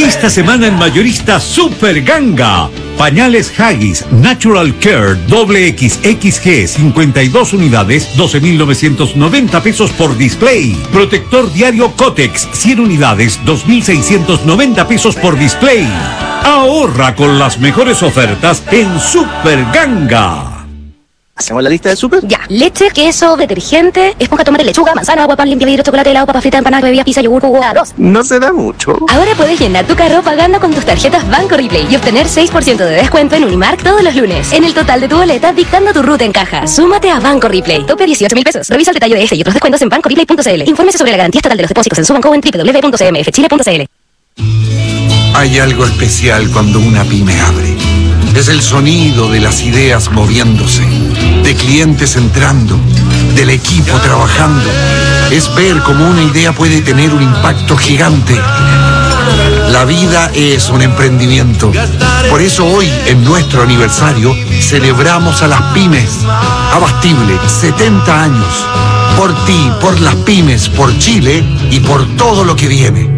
Esta semana en Mayorista Super Ganga. Pañales Haggis Natural Care XXG 52 unidades, 12.990 pesos por display. Protector diario Cotex 100 unidades, 2.690 pesos por display. Ahorra con las mejores ofertas en Super Ganga. ¿Hacemos la lista de súper? Ya. Leche, queso, detergente, esponja, tomate, lechuga, manzana, agua, pan, limpia vidrio, chocolate, helado, papa frita, empanada, bebida, pizza, yogur, jugo, arroz. No se da mucho. Ahora puedes llenar tu carro pagando con tus tarjetas Banco Replay y obtener 6% de descuento en Unimark todos los lunes. En el total de tu boleta, dictando tu ruta en caja. Súmate a Banco Replay. Tope 18.000 pesos. Revisa el detalle de este y otros descuentos en bancoreplay.cl. Infórmese sobre la garantía estatal de los depósitos en su banco o en www.cmfchile.cl. Hay algo especial cuando una pyme abre. Es el sonido de las ideas moviéndose, de clientes entrando, del equipo trabajando. Es ver cómo una idea puede tener un impacto gigante. La vida es un emprendimiento. Por eso hoy, en nuestro aniversario, celebramos a las pymes. Abastible, 70 años. Por ti, por las pymes, por Chile y por todo lo que viene.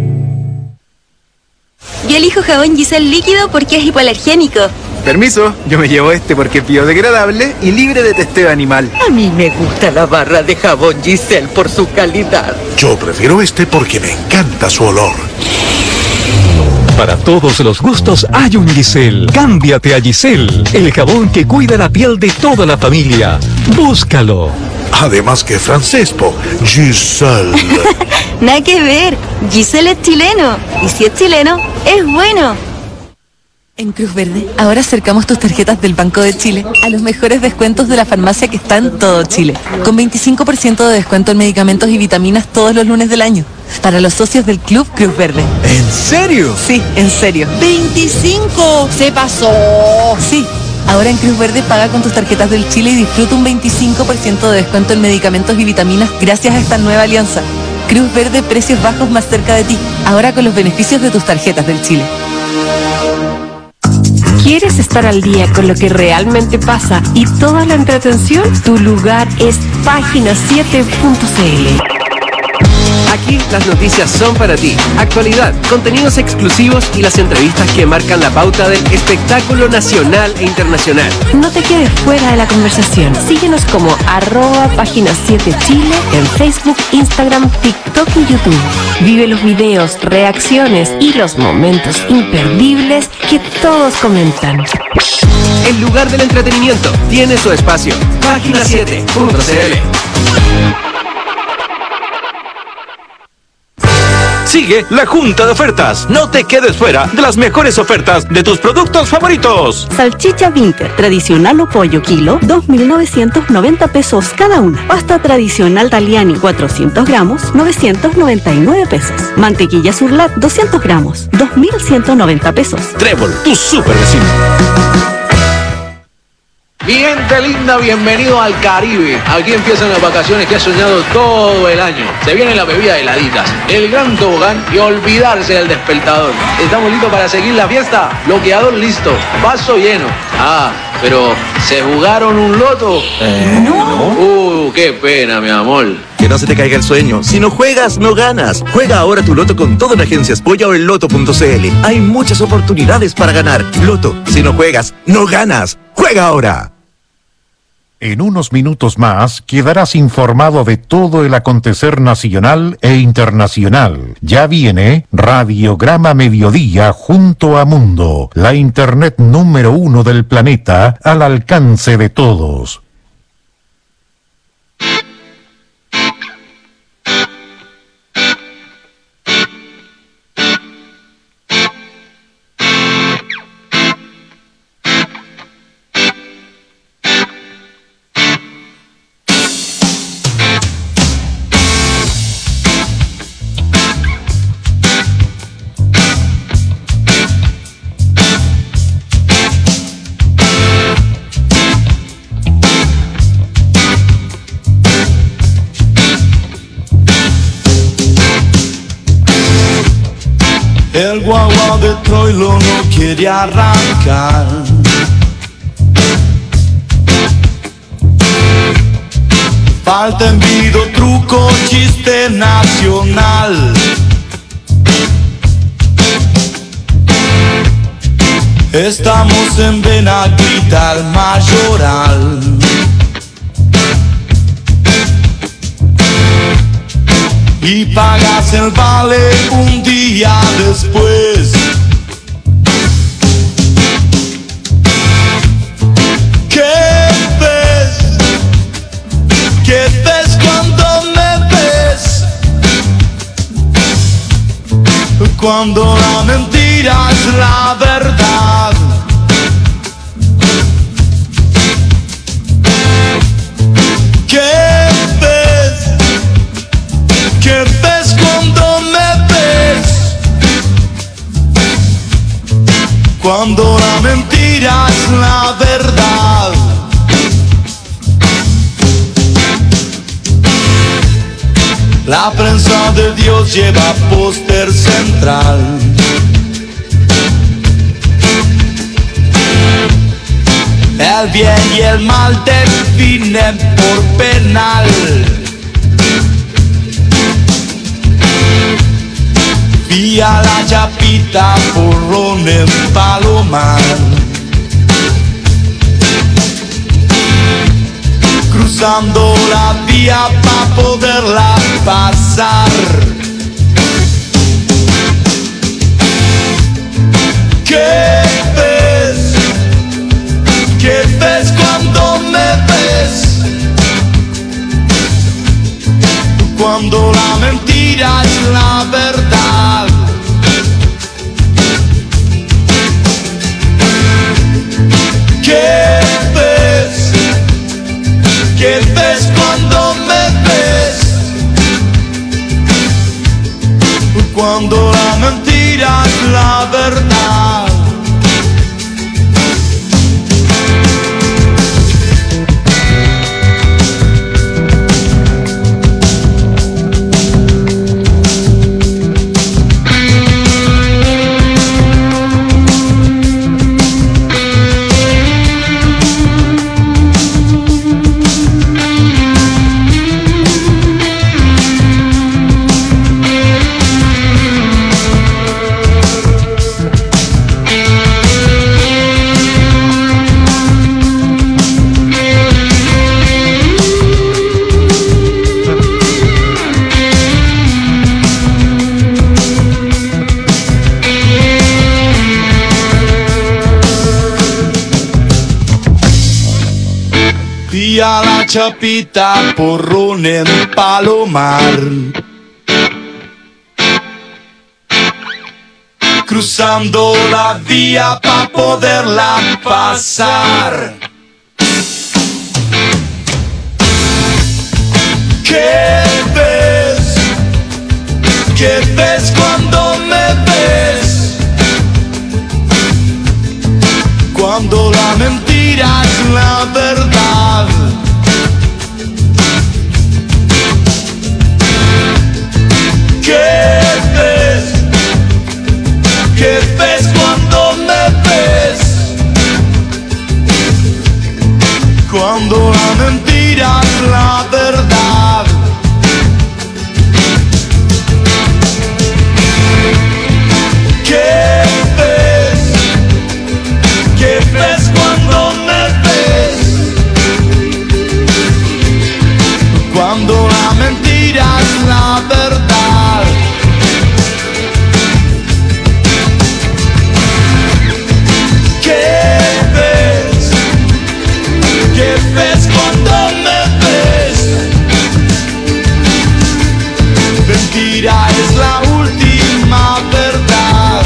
Yo elijo jabón Giselle líquido porque es hipoalergénico. Permiso, yo me llevo este porque es biodegradable y libre de testeo animal. A mí me gusta la barra de jabón Giselle por su calidad. Yo prefiero este porque me encanta su olor. Para todos los gustos hay un Giselle. Cámbiate a Giselle, el jabón que cuida la piel de toda la familia. Búscalo. Además que francés, po. Giselle. Nada que ver, Giselle es chileno. Y si es chileno, es bueno. En Cruz Verde, ahora acercamos tus tarjetas del Banco de Chile a los mejores descuentos de la farmacia que está en todo Chile. Con 25% de descuento en medicamentos y vitaminas todos los lunes del año. Para los socios del Club Cruz Verde. ¿En serio? Sí, en serio. ¡25! ¡Se pasó! Sí. Ahora en Cruz Verde paga con tus tarjetas del Chile y disfruta un 25% de descuento en medicamentos y vitaminas gracias a esta nueva alianza. Cruz Verde, precios bajos más cerca de ti. Ahora con los beneficios de tus tarjetas del Chile. ¿Quieres estar al día con lo que realmente pasa y toda la entretención? Tu lugar es página7.cl. Aquí las noticias son para ti. Actualidad, contenidos exclusivos y las entrevistas que marcan la pauta del espectáculo nacional e internacional. No te quedes fuera de la conversación. Síguenos como @página7chile en Facebook, Instagram, TikTok y YouTube. Vive los videos, reacciones y los momentos imperdibles que todos comentan. El lugar del entretenimiento tiene su espacio. Página7.cl. Sigue la Junta de Ofertas. No te quedes fuera de las mejores ofertas de tus productos favoritos. Salchicha Vinter, tradicional o pollo kilo, 2.990 pesos cada una. Pasta tradicional Taliani, 400 gramos, 999 pesos. Mantequilla Surlat, 200 gramos, 2.190 pesos. Trébol, tu super vecino. Mi gente linda, bienvenido al Caribe. Aquí empiezan las vacaciones que has soñado todo el año. Se vienen las bebidas heladitas, el gran tobogán y olvidarse del despertador. ¿Estamos listos para seguir la fiesta? Bloqueador listo, vaso lleno. Ah, pero ¿se jugaron un loto? No. Qué pena, mi amor. Que no se te caiga el sueño. Si no juegas, no ganas. Juega ahora tu loto con todas las agencias Polla o en loto.cl. Hay muchas oportunidades para ganar. Loto, si no juegas, no ganas. ¡Juega ahora! En unos minutos más quedarás informado de todo el acontecer nacional e internacional. Ya viene Radiograma Mediodía junto a Mundo, la internet número 1 del planeta al alcance de todos. El guagua de Troilo no quiere arrancar. Falta envido, truco, chiste nacional. Estamos en Benaguita, el Mayoral. Y pagas el vale un día después. ¿Qué ves? ¿Qué ves cuando me ves? Cuando la mentira es la verdad. ¿Qué ves? ¿Qué ves cuando me ves? Cuando la mentira es la verdad. La prensa de Dios lleva póster central. El bien y el mal definen por penal. Vía la Chapita, Porrón en Palomar. Cruzando la vía para poderla pasar. ¿Qué ves? ¿Qué ves cuando me ves? Cuando la mentira es la verdad. ¿Qué ves? ¿Qué ves cuando me ves? Cuando la mentira es la verdad. Y a la Chapita, Porrón en Palomar. Cruzando la vía para poderla pasar. ¿Qué ves? ¿Qué ves cuando me ves? Cuando la mentira es la verdad. ¿Qué ves? ¿Qué ves cuando me ves? Cuando la mentira es la verdad. ¿Qué ves? ¿Qué ves cuando me ves? Cuando la mentira es la verdad. ¿Qué ves? ¿Qué ves cuando me ves? Mentira es la última verdad.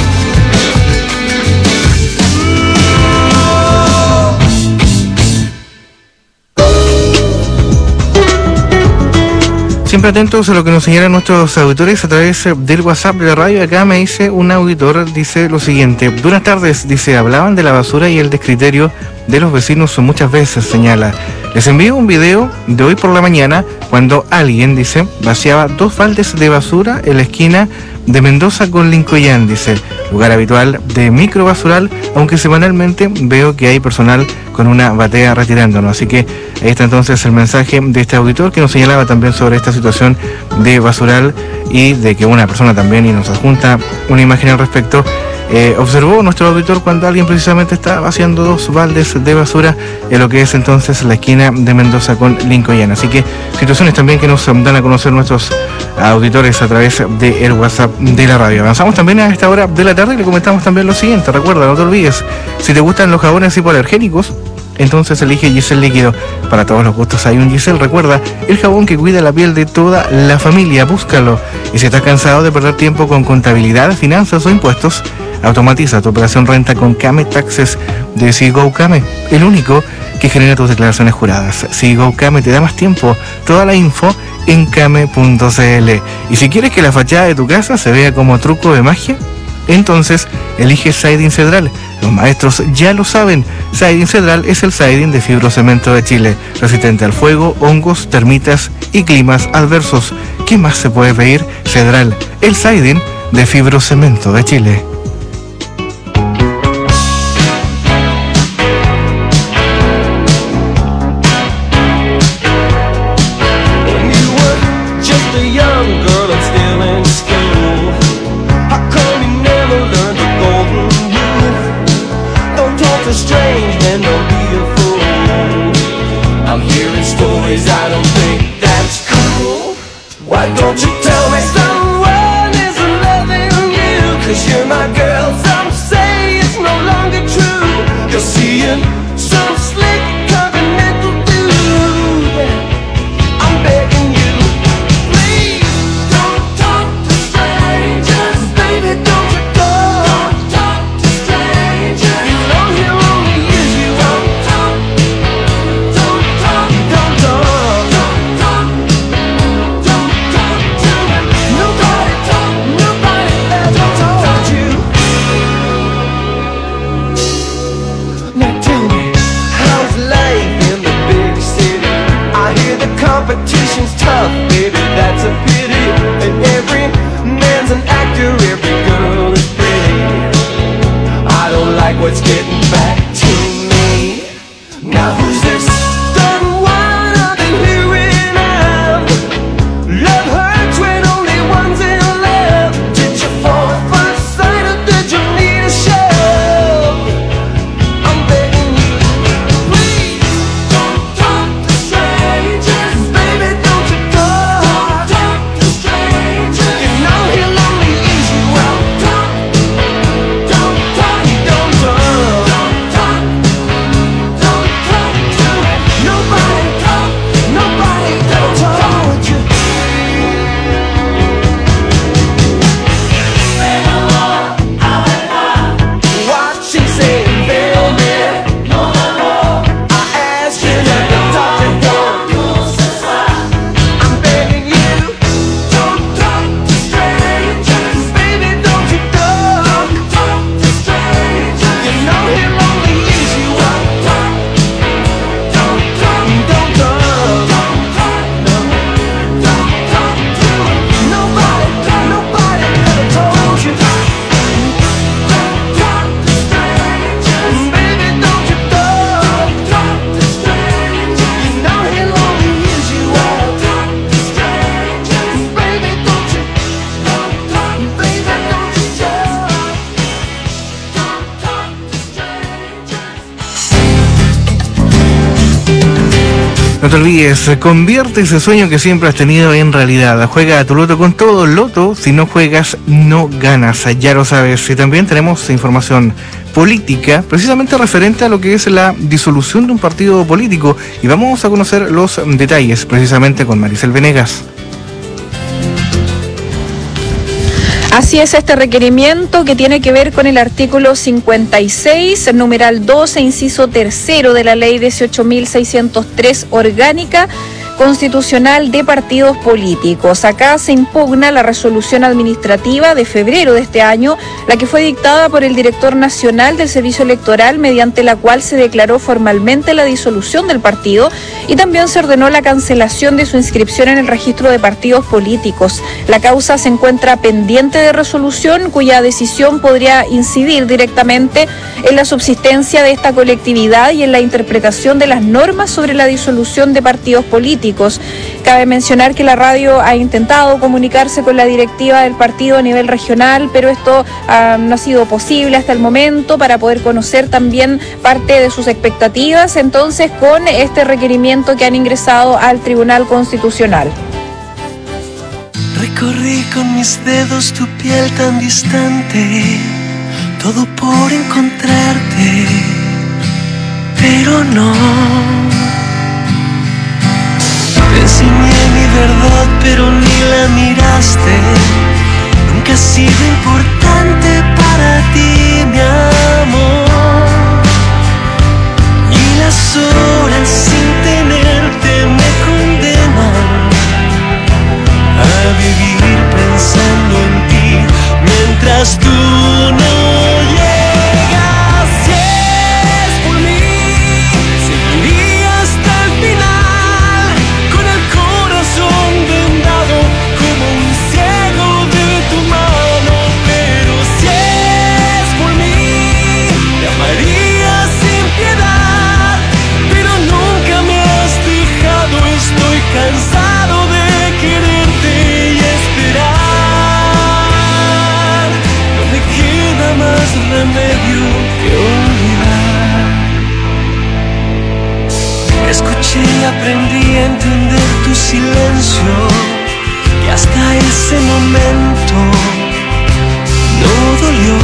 Siempre atentos a lo que nos señalan nuestros auditores a través del WhatsApp de la radio. Acá me dice un auditor, dice lo siguiente: buenas tardes, dice, hablaban de la basura y el descriterio de los vecinos muchas veces, señala. Les envío un video de hoy por la mañana cuando alguien, dice, vaciaba 2 baldes de basura en la esquina de Mendoza con Lincoyán, dice, lugar habitual de microbasural, aunque semanalmente veo que hay personal con una batea retirándonos. Así que ahí está entonces el mensaje de este auditor que nos señalaba también sobre esta situación de basural y de que una persona también, y nos adjunta una imagen al respecto, observó nuestro auditor cuando alguien precisamente estaba vaciando 2 baldes de basura en lo que es entonces la esquina de Mendoza con Lincoln. Así que situaciones también que nos dan a conocer nuestros auditores a través del WhatsApp de la radio. Avanzamos también a esta hora de la tarde y le comentamos también lo siguiente. Recuerda, no te olvides, si te gustan los jabones hipoalergénicos, entonces elige Giselle Líquido. Para todos los gustos hay un Giselle. Recuerda, el jabón que cuida la piel de toda la familia. Búscalo. Y si estás cansado de perder tiempo con contabilidad, finanzas o impuestos, automatiza tu operación renta con Kame Taxes de Seago Kame, el único que genera tus declaraciones juradas. Seago Kame te da más tiempo. Toda la info en kame.cl. Y si quieres que la fachada de tu casa se vea como truco de magia, entonces elige Siding Cedral. Los maestros ya lo saben. Siding Cedral es el siding de fibrocemento de Chile, resistente al fuego, hongos, termitas y climas adversos. ¿Qué más se puede pedir? Cedral, el siding de fibrocemento de Chile. No te olvides, convierte ese sueño que siempre has tenido en realidad. Juega a tu loto con todo. Loto, si no juegas, no ganas. Ya lo sabes. Y también tenemos información política, precisamente referente a lo que es la disolución de un partido político. Y vamos a conocer los detalles, precisamente con Maricel Venegas. Así es, este requerimiento que tiene que ver con el artículo 56, numeral 12, inciso 3 de la ley 18.603 orgánica constitucional de partidos políticos. Acá se impugna la resolución administrativa de febrero de este año, la que fue dictada por el director nacional del Servicio Electoral, mediante la cual se declaró formalmente la disolución del partido y también se ordenó la cancelación de su inscripción en el registro de partidos políticos. La causa se encuentra pendiente de resolución, cuya decisión podría incidir directamente en la subsistencia de esta colectividad y en la interpretación de las normas sobre la disolución de partidos políticos. Cabe mencionar que la radio ha intentado comunicarse con la directiva del partido a nivel regional, pero esto no ha sido posible hasta el momento para poder conocer también parte de sus expectativas, entonces con este requerimiento que han ingresado al Tribunal Constitucional. Recorrí con mis dedos tu piel tan distante, todo por encontrarte, pero no. Te enseñé mi verdad, pero ni la miraste. Nunca ha sido importante para ti, mi amor. Y las horas sin tenerte me condenan a vivir pensando en ti mientras tú no llegas. Si es por mí, seguiría hasta el final, con el corazón vendado como un ciego de tu mano. Pero si es por mí, te amaría sin piedad, pero nunca me has dejado. Estoy cansado de quererte y esperar. No me queda más remedio que olvidar. Escuché y aprendí a entender tu silencio, que hasta ese momento no dolió.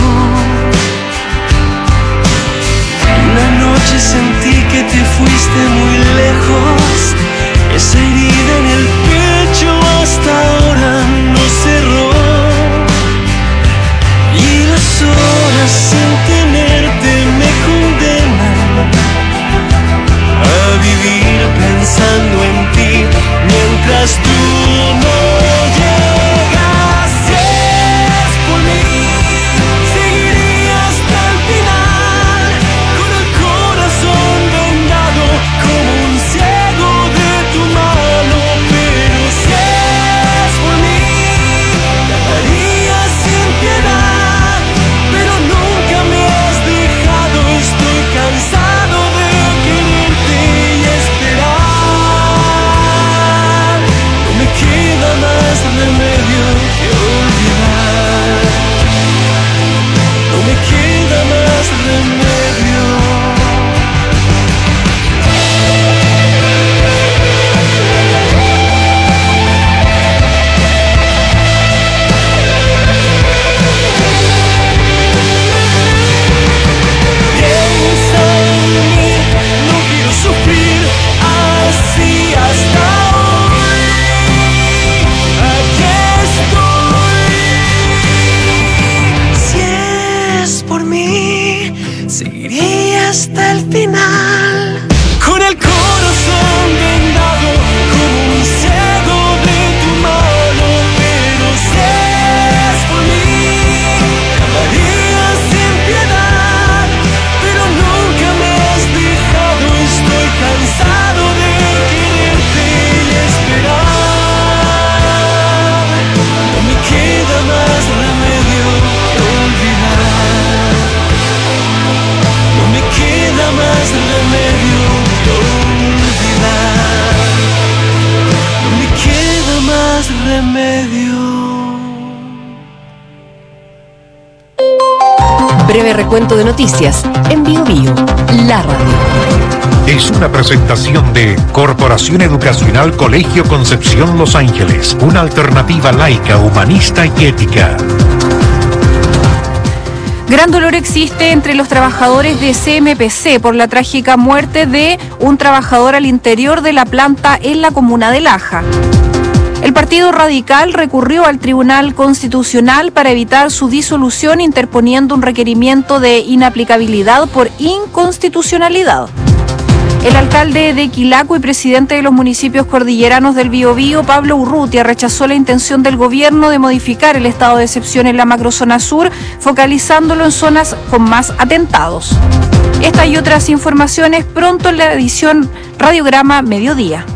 Una noche sentí que te fuiste muy lejos, esa herida en el pecho hasta ahora no cerró. Y las horas sin tenerte me condenan a vivir pensando en ti mientras tú no llegas. Si es por mí, seguiría hasta el final, con el corazón vendado como un ciego de tu mano. Pero si es por mí, te amaría sin piedad, pero nunca me has dejado. Estoy cansado de quererte y esperar. No me queda más remedio que olvidar. No me queda más remedio. Piensa en mí, no quiero sufrir así hasta hoy. Aquí estoy. Si es por mí, seguiría hasta el final, con el corazón vendado como un ciego de tu mano. Pero si es por mí, te amaría sin piedad, pero nunca me has dejado. Estoy cansado de quererte y esperar. No me queda más remedio que olvidar. No me queda más remedio que olvidar. No me queda más remedio. Breve recuento de noticias en Bio Bio, la radio. Es una presentación de Corporación Educacional Colegio Concepción Los Ángeles, una alternativa laica, humanista y ética. Gran dolor existe entre los trabajadores de CMPC por la trágica muerte de un trabajador al interior de la planta en la comuna de Laja. El Partido Radical recurrió al Tribunal Constitucional para evitar su disolución, interponiendo un requerimiento de inaplicabilidad por inconstitucionalidad. El alcalde de Quilaco y presidente de los municipios cordilleranos del Biobío, Pablo Urrutia, rechazó la intención del gobierno de modificar el estado de excepción en la macrozona sur, focalizándolo en zonas con más atentados. Esta y otras informaciones pronto en la edición Radiograma Mediodía.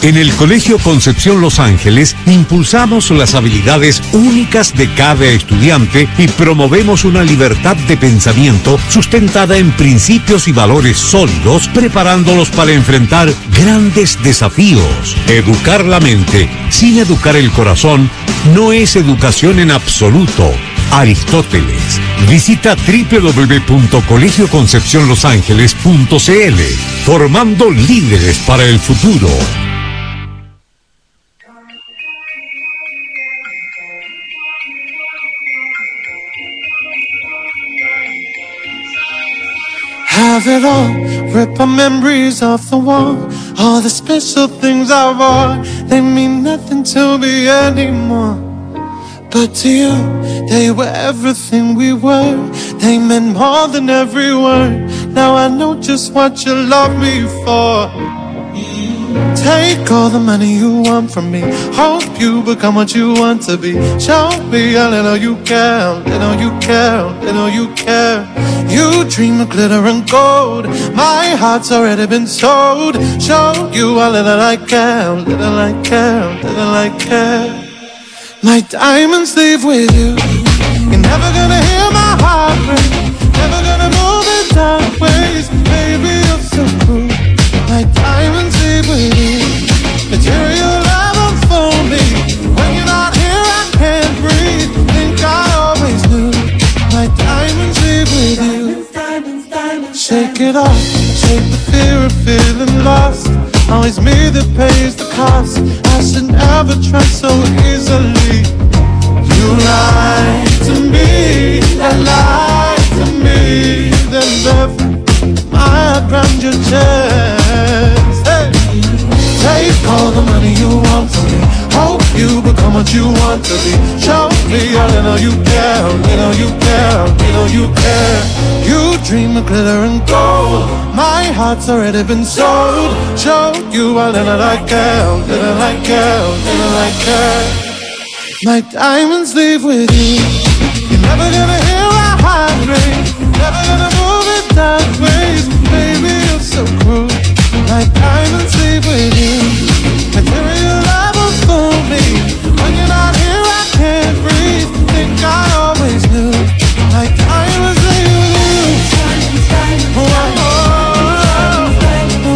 En el Colegio Concepción Los Ángeles impulsamos las habilidades únicas de cada estudiante y promovemos una libertad de pensamiento sustentada en principios y valores sólidos, preparándolos para enfrentar grandes desafíos. Educar la mente sin educar el corazón no es educación en absoluto. Aristóteles. Visita www.colegioconcepcionlosangeles.cl, formando líderes para el futuro. Have it all, rip our memories off the wall. All the special things I wore, they mean nothing to me anymore. But to you, they were everything we were. They meant more than every word. Now I know just what you love me for. Take all the money you want from me. Hope you become what you want to be. Show me a little you care, little you care, little you care. You dream of glitter and gold. My heart's already been sold. Show you a little I care, little I care, little I care. My diamonds leave with you. You're never gonna hear my heart break. Never gonna move in dark ways. Baby, you're so cool. My diamonds leave with you. Material love unfold me. When you're not here I can't breathe. Think I always knew. My diamonds leave with you. Shake it off, shake the fear of feeling lost. Always me that pays the cost. I should never trust so easily. You lied to me, that lied to me. Then left my heart round your chest. Hey. Take all the money you want from me. Hope you become what you want to be. Show me a little you care, little you care, little you care. You dream of glitter and gold. My heart's already been sold. Show you a little I care, little I care, little I care. My diamonds leave with you. You're never gonna hear a heart break. Never gonna move in dark ways. Baby, you're so cruel. My diamonds leave with you. Material love will fool me. When you're not here I can't breathe. Think I always knew. My diamonds leave with you. Oh, oh, oh,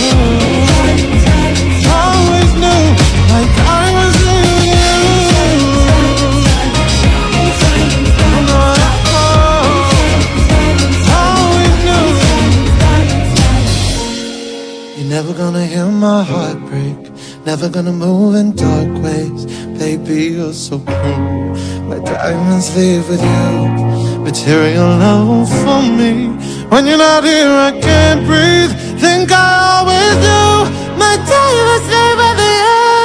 oh. Always knew. My diamonds leave with you. Oh, always knew. You're never gonna hear my heart break. Never gonna move in dark ways. Baby, you're so cruel. My diamonds leave with you. Material love for me. When you're not here I can't breathe. Think I always do. My diamonds leave with you.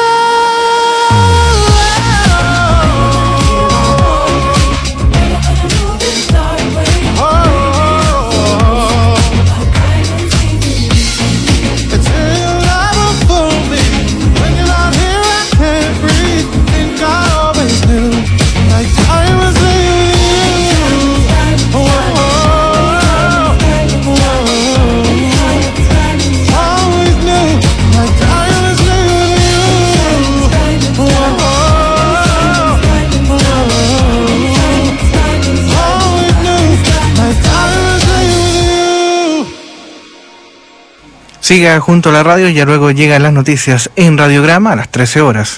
Siga junto a la radio, ya luego llegan las noticias en Radiograma a las 13 horas.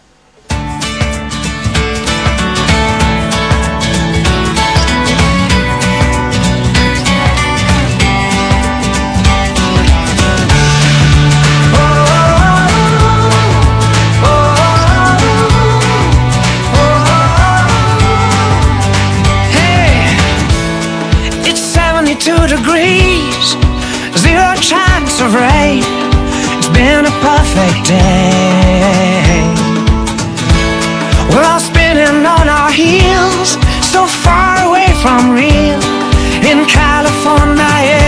Of rain, it's been a perfect day. We're all spinning on our heels, so far away from real in California.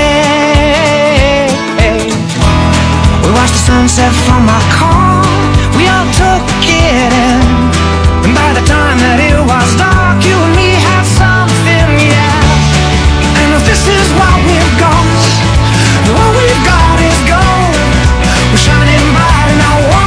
We watched the sunset from our car, we all took it in, and by the time that it was dark, you and me had something, yeah. And if this is what we've got, what we've got is gold. We're shining bright in our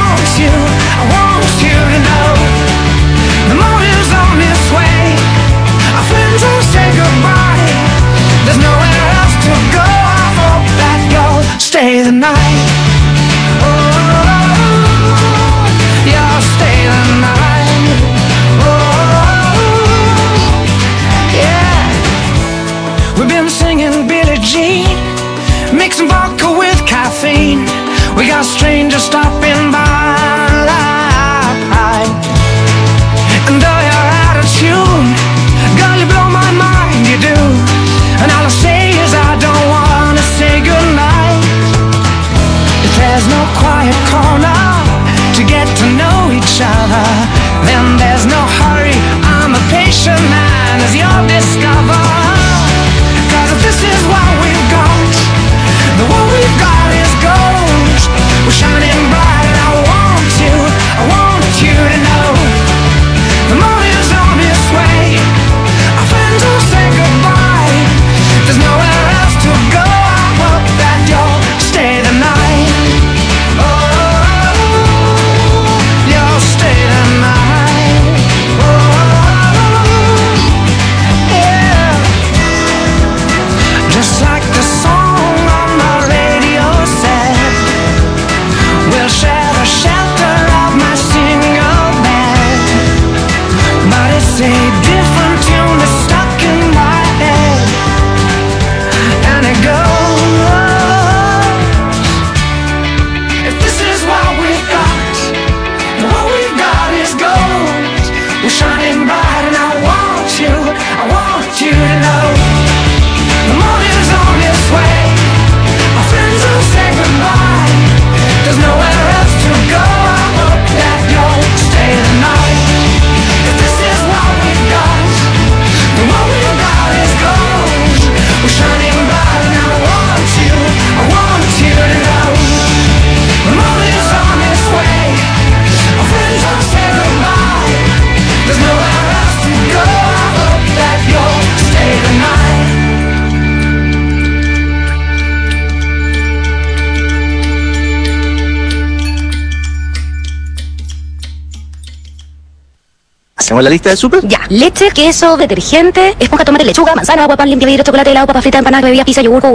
¿Hacemos la lista de súper? Ya. Leche, queso, detergente, esponja, tomate, lechuga, manzana, agua, pan, limpia vidrio, chocolate, helado, papa frita, empanada, bebida, pizza, yogur, jugo,